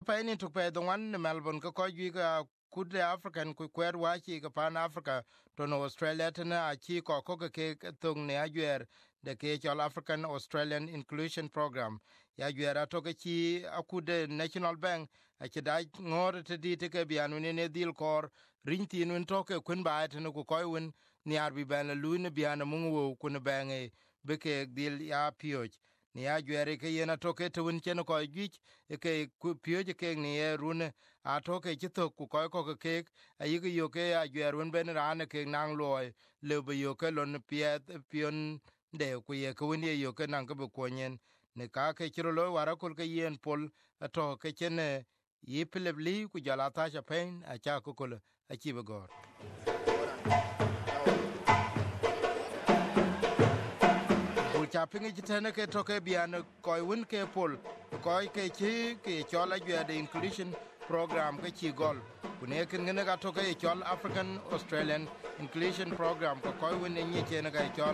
pa ni to pe the one Melbourne ko ju ga could the African ku kwer wa chi ga pan Africa to no Australia tena a chi ko ke tung ne ayer de ke chol African Australian Inclusion Program ya yera to ke chi akude National Bank a chi da ngor te di te ke bianu ne dil kor rinti nun to ke kun ba te no ku ko won ni arbi ben lu ne bianu mu wo kun bange be ke dil ya pioj ni ayer ke yena to ke to won chen ko gi ke pioj ke ni rune a to ke chito ku ko ke a yi yo ke a yer won ben ran ke nang loy le be yo ke lon pie pion de ku ye ku ni yo ke nang ko ko nyen ne ka ke chiro lo wara kul ke yen pol to ke chene yi pilebli ku jala ta cha pen a cha ku kul a chi be gor ku cha pingi tene ke to ke bian ko won ke pol ko ke chi ke chola yer de inclusion program ke chi gol kune ken ne ga to ke chol African Australian Inclusion Program ko ko won ni che ne ga chol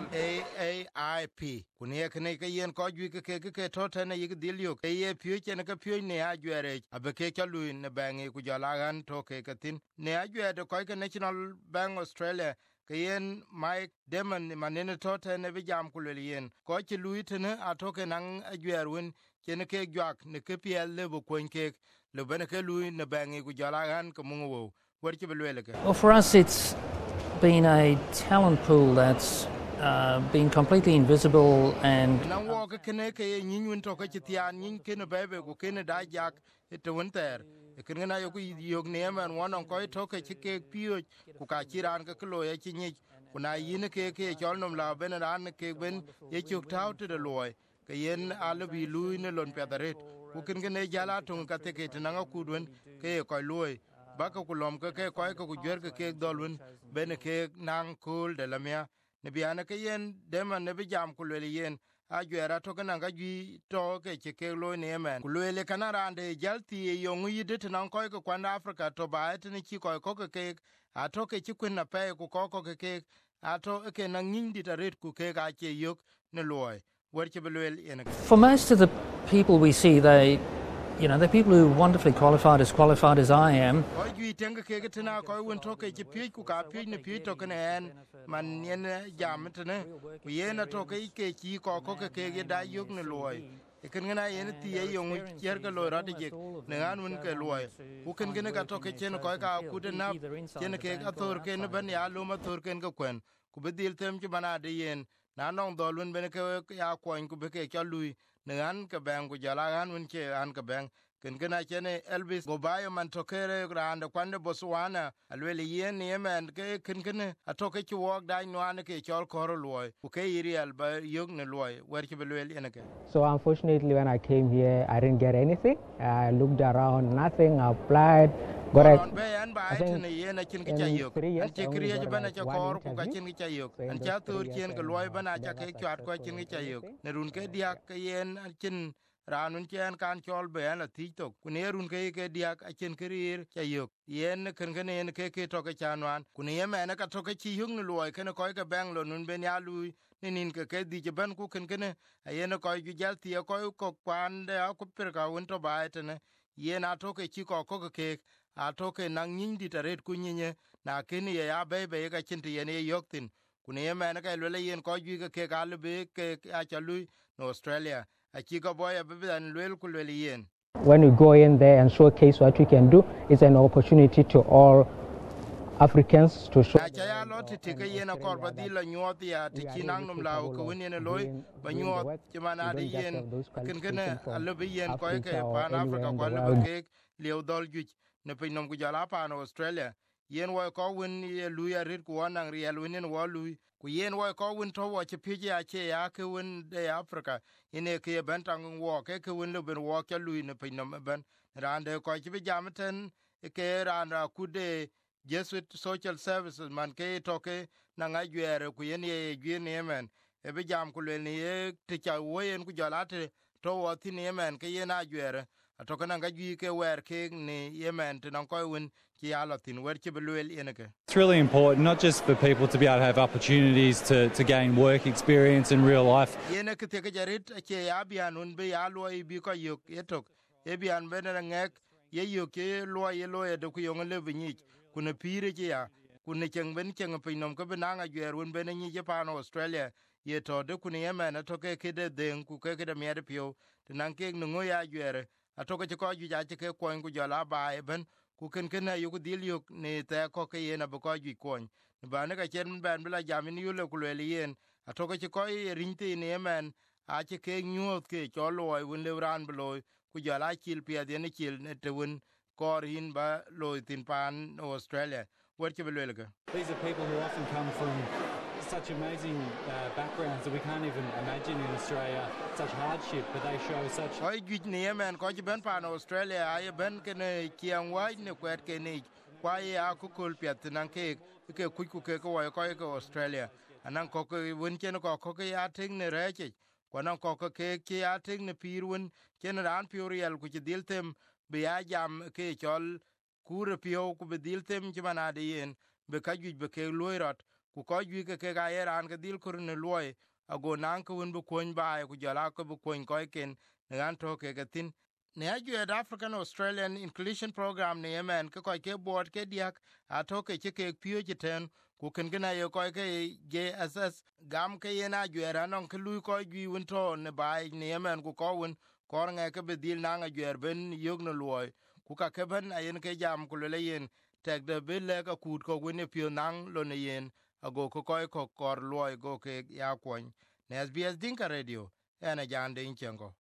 AAIP kune ken ke yen ko ju ke to tene yi dil yo ke ye pye che ne ke pye ne a jere abe ke chalu ne bangi ku jala gan to ke tin ne a jere ko ke National Bank Australia ke yen Mike Demon manene to tene bi jam ku le yen ko chi lu tene a to ke nang a jere won ken ke gwak ne ke pye le bu ko ke le bene ke lui ne bangi ku jala gan ko mu wo wer ci belwele ke. Well, for us it's been a talent pool that's been completely invisible and nan wo ke ne ke nyin won to ke tian nyin ke ne bebe ku ke ne da jak to won ter ke ne yo ku yo ne man won ko to ke ke pio ku ka chiran ke lo ye chi ni ku na yin ke chol nom la bene ran ke ben ye chuk taw te de loy ke yen alu bi lui ne lon pedaret ku ken ne jala tun ka te ke na ku dun ke ko loy ba ka ku lom ke ko ku jer ke dolun bene ke nang kul de la mia ne biana ke yen de man ne bi jam ku le yen a jera to kana ga ji to ke lo ne men ku le kana rande jalti yo ngi de tan ko ko kwa Africa to ba et ni ki ko ke a to ke kun na pe ku ko ke a to ke na ngin di taret ku ke ga che yok ne loy wer che belwel yen. For most of the people we see, the people who wonderfully qualified as I am. Ko ju tenga ke tena ko won to ke pi ku ka pi ne pi to ke en man yen jam tene ku yen to ke ki ko ke da yok ne loy e ken na yen ti ye yo yer ke lo ra de ne an un ke loy ku ken ne ka to ke chen ko ka ku de na chen ke ka tor ke ne ban ya lo ma tor ken ko kwen ku be dil tem ji bana de yen na nong do lun be ke ya ko ku be ke ka lui ne an ke ben ku jala an un ke an ke ben ken gena chene Elvis Gobayo man tokere grande kwande Botswana alwele yen yemen ke ken atoke chi wok dai nwane ke chol koro loy ku ke iriel ba yog ne loy wer chi belwel enake. So unfortunately when I came here I didn't get anything. I looked around, nothing. I applied, got a be an ba etne yen a chin ki chayok an che kriye bana cha kor ku ka chin ki chayok an cha tur chen ke loy bana cha ke chat ko chin ki chayok ne run ke dia ke yen chin ranun chen kan chol be an ti to kunerun ke diak a chen krir chayok yen ken ken ke to ke chanwan kunie mena ka to ke chi hung loy ken ko ke bang lo nun ben ya lui nin ke di je ban ku ken a yen ko ju jal ti ko kwan de a ku per ka un to ba etne yen a to ke chi ko ke a to ke nang nin di taret ku nyinye na ken ye ya be ka chin ti yen ye yoktin kunie mena ka le yen ko ju ke ka le be ke a cha lui no Australia. When we go in there and showcase what we can do, it's an opportunity to all Africans to show. Yen wo ko win ye luya rit ku wanang riel winin wo lui ku yen wo ko win to wo che pije a che ya ke win de Africa ine ke bentang wo ke win lu ben wo ke lui ne pinom ben rande ko che jamten ke randa kude Jesuit Social Services man ke to ke na ngajere ku yen ye gyen yemen e be jam ku le ni ye te cha wo yen ku jalate to wo tin yemen ke yen a jere to kana ngajui ke wer ke ni yemen te nan ko win. It's really important, not just for people to be able to have opportunities to gain work experience in real life. ye yo ke lo de ku yo le vinyi ku ne pire ji ya ku ne cheng ben cheng pe nom ko benanga gyer won ben ni Japan Australia ye to de ku ne Yemen to ke de den ku ke de me de pio de nan ke no ya gyer atoke ko ju ja ke ko ku jala ba ben ku ken yu ku dil yu ne te ko ke ye na ko ju ko ba ne ka chen ben bla jamin yu le ku le yen atoke ko rinte ne Yemen a che ke nyuot ke cho loy won le ran bloy ku jala kil pia de ne kil ne te won kor hin ba loy tin pan Australia what ke le ga. These are people who often come from such amazing backgrounds that we can't even imagine in Australia, such hardship, but they show such... Oi git ne Yemen ko ben pan Australia ay ben ke ne kian wai ne kwet ke ne kwa ya ku kul pia nan ke ku ke ko ko Australia anan ko ke won chen ko ya ting ne reche kwanan ko ke ya ting ne pirun chen ran puriel ku diltem be ya jam ke chol kur pio ku be diltem jmana de yen be ka ju be ke loirot ku ko ju ke ga ran ke dil kur ne loy ago nan ko won bu kon ba ku jala ko bu kon ko ken nan to ke tin ne aju at African Australian Inclusion Program ne Yemen ko ke board ke diak ato ke ke pio jiten ku ken gina yo ko ke JSS gam ke yena juera non ke lu ko ju won to ne ba ne Yemen ku ko won kor nge ke be dil na nga juer ben yog no loy ku ka ke ben ayen ke jam ku le yen tek de be le ka kut ko won pio nang lo ne yen ago ko kor loy go ke ya kwon ne SBS Dinka Radio ena jande inchengo